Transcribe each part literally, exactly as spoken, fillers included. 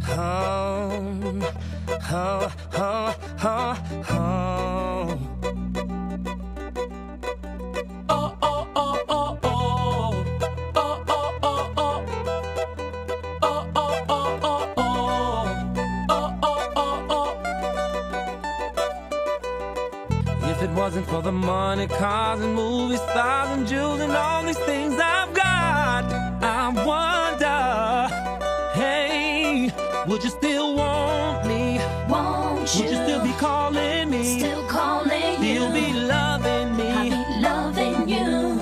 home, home, home, home, home. Oh, oh, oh, oh, oh. Oh, oh, oh, oh. Oh, oh, oh, oh, oh. Oh, oh, oh, oh. If it wasn't for the money, cars and movie stars and jewels and all these things I've got, I wonder, hey, would you still want me? Won't you? Would you still be calling me? Still calling Still you. be loving me? I'll be loving you.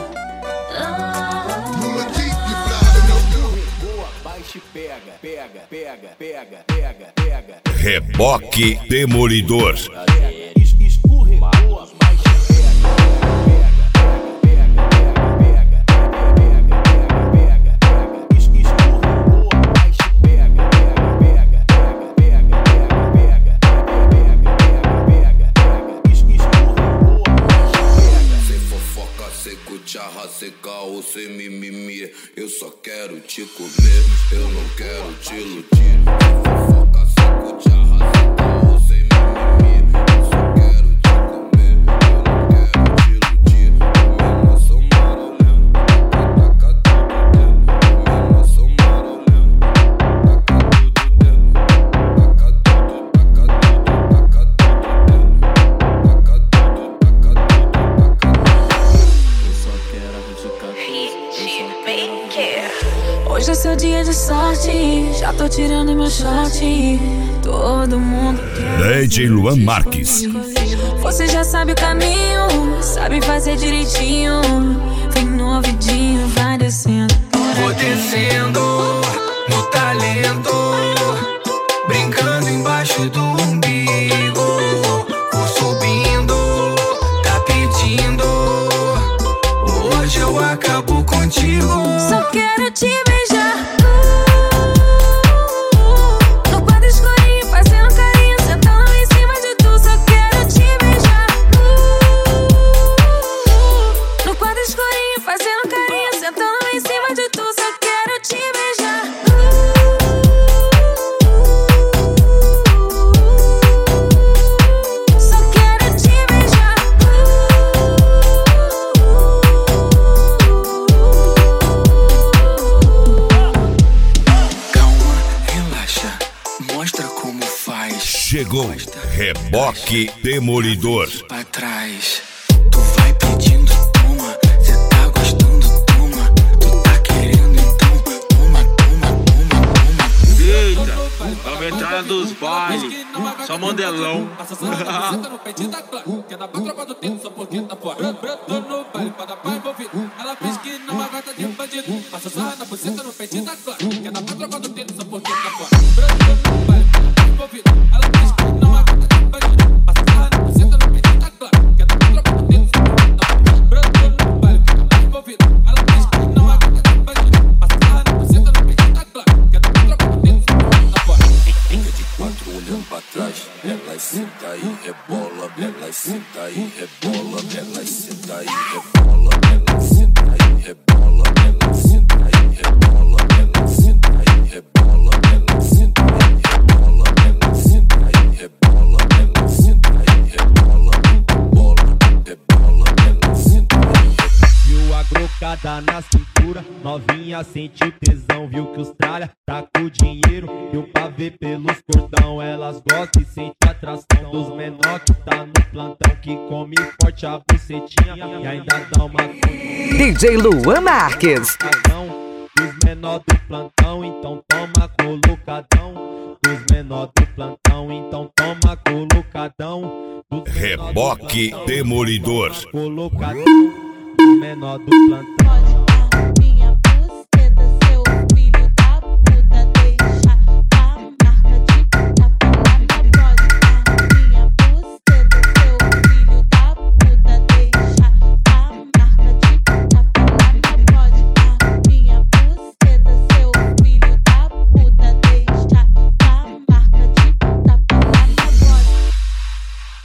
Baixe, pega, pega, pega, pega, pega, pega. Reboque Demolidor. Escorregou, baixe, pega, pega, pega, pega, pega, pega, pega, pega. Escorregou, baixe, pega, pega, pega, pega, pega, pega, pega, pega. Escorregou, baixe, pega. Sem fofoca, sem cucharra, sem caô, sem mimimi. Eu só quero te comer, eu não quero te iludir. Sem fofoca, sem cucharra, sem caô, sem mimimi. Eu só quero te comer, eu não quero te iludir. Minha nação marolhando, taca tudo dentro. Minha nação marolhando, taca tudo dentro. Taca tudo, taca tudo, taca tudo dentro. Taca tudo, taca tudo, taca tudo. Eu só quero arrancar tudo. Hoje é seu dia de sorte, já tô tirando meu short. Todo mundo quer D J Luan Marques. Você já sabe o caminho, sabe fazer direitinho. Vem no ouvidinho, vai descendo. Vou descendo no talento, brincando embaixo do umbigo. Vou subindo, tá pedindo. Hoje eu acabo contigo. Só quero te beijar no quarto escurinho, fazendo carinho, sentando em cima de tu. Só quero te beijar no quarto escurinho, fazendo carinho, sentando em cima de tu. Só quero te beijar. Só quero te beijar. Calma, relaxa, mostra como faz. Chegou Reboque Demolidor. Pra trás, tu vai pedindo, toma. Cê tá gostando, toma. Tu tá querendo, então toma, toma, toma, toma. Eita, nova entrada dos bailes, só modelão. Olhando pra trás, ela senta e rebola, ela senta e rebola, ela senta e rebola, ela senta e rebola, ela senta e rebola, ela senta e rebola, ela senta e rebola, ela senta e rebola, ela senta e rebola, rebola, rebola, ela senta e rebola. Viu a grocada na cintura, novinha sente o tesão. Viu que os tralha tá com dinheiro, deu pra ver pelos cordão. Elas gostam e sente a atração dos menor que tá no plantão, que come forte a bucetinha e ainda dá uma D J Luan Marques. Dos menor do plantão, então toma colocadão. Dos menor do plantão, então toma colocadão. Dos Reboque Demolidor. colocadão. Dos menor do plantão.